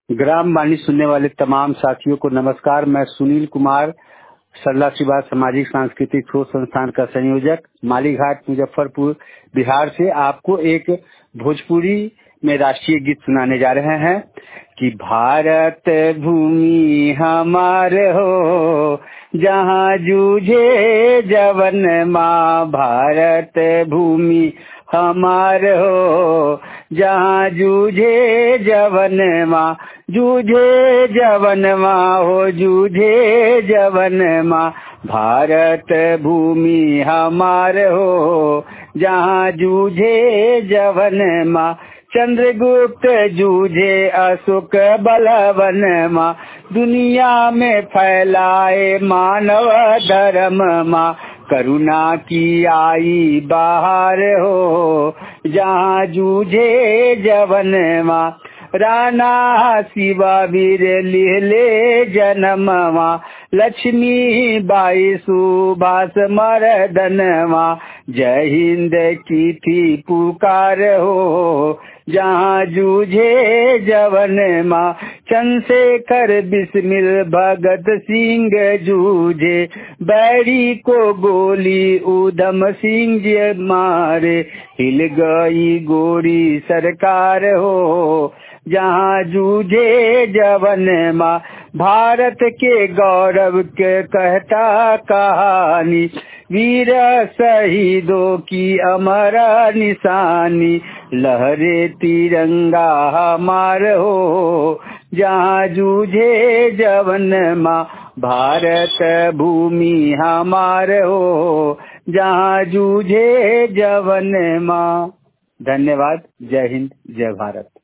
Gram वाणी सुनने वाले तमाम साथियों को नमस्कार। मैं सुनील कुमार, सरला शिवाज सामाजिक सांस्कृतिक शोध संस्थान का संयोजक, मालीघाट मुजफ्फरपुर बिहार से आपको एक भोजपुरी में राष्ट्रीय गीत सुनाने जा रहे हैं कि भारत भूमि हमार हो, जहाँ जूझे जवन माँ। भारत भूमि हमार हो, जहाँ जूझे जवन माँ। जूझे जवन माँ हो, जूझे जवन माँ। भारत भूमि हमार हो, जहाँ जूझे जवन माँ। चंद्रगुप्त जूझे अशोक बलवन माँ। दुनिया में फैलाए मानव धर्म माँ। करुणा की आई बाहर हो, जहाँ जूझे जवन माँ। राणा शिवा वीर लिहले जन्म माँ। लक्ष्मी बाई सुभाष मर्दन माँ। जय हिंद की थी पुकार हो, जहाँ जूझे जवन माँ। चंद्रशेखर बिस्मिल भगत सिंह जूझे, बैरी को गोली उधम सिंह जी मारे। हिल गई गोरी सरकार हो, जहाँ जूझे जवन माँ। भारत के गौरव के कहता कहानी, वीर शहीदों की अमर निशानी। लहरे तिरंगा हमार हो, जहाँ जूझे जवन माँ। भारत भूमि हमार हो, जहाँ जूझे जवन माँ। धन्यवाद। जय हिंद, जय भारत।